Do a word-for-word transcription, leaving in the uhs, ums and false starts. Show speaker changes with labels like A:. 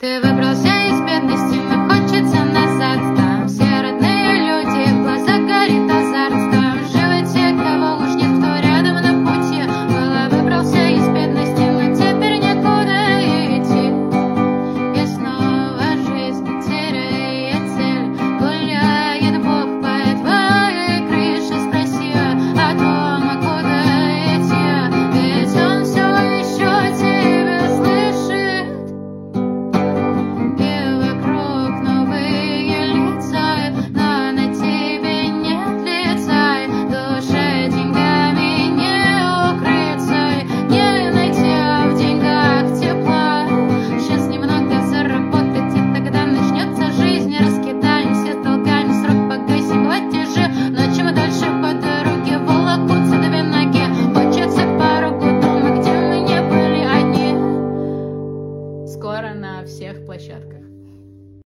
A: Ты выбрался из бедности, но хочется назад. Там все родные люди, в глазах горит азарт. Там живут те, кого уж нет, кто рядом на пути. Было выбрался из бедности, но теперь некуда идти. И снова жизнь теряет цель. Гуляет Бог по твоей крыше, спроси о том, а куда идти. Ведь Он все еще тебя слышит.
B: Скоро на всех площадках.